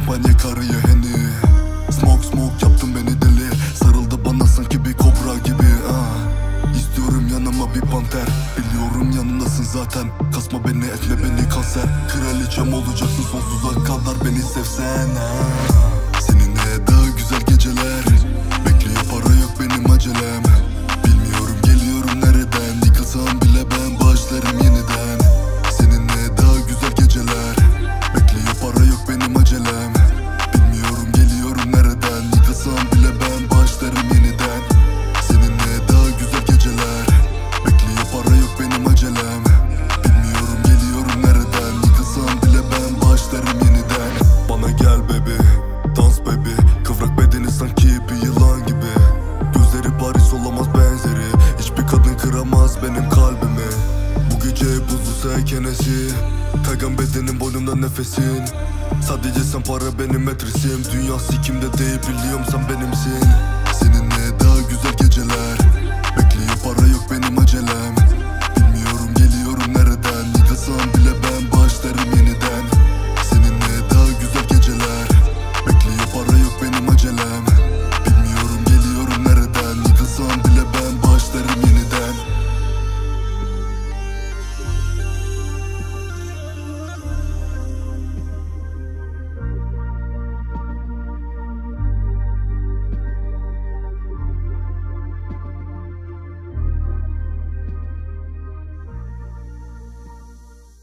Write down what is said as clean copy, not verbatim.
şampanya karıya heni. Smoke smoke yaptın beni deli. Sarıldı bana sanki bir kobra gibi. İstiyorum yanıma bir panter. Biliyorum yanındasın zaten. Kasma beni etme beni kanser. Kraliçem olacaksın sonsuza kadar beni sevsen. Seninle daha güzel geceler. Bekliyor para yok benim acelem. Bilmiyorum geliyorum nereden. Yıkılsam bile ben başlarım yeniden. Seninle daha güzel geceler. Bekliyor para yok benim acelem. Bilmiyorum geliyorum nereden. Yıkılsam bile ben başlarım yeniden. Seninle daha güzel geceler. Bekliyor para yok benim acelem. Bilmiyorum geliyorum nereden. Yıkılsam bile ben başlarım yeniden. Bana gel baby, dans baby. Kıvrak bedeni sanki bir yılan gibi. Gözleri Paris olamaz benzeri. Hiçbir kadın kıramaz benim kalbimi. Bu gece buzlu sekenesi. Kaygan bedenin boynumda nefesin. Sadece sen para benim metresim. Dünya sikimde değil biliyorum sen benimsin. Seninle daha güzel geceler.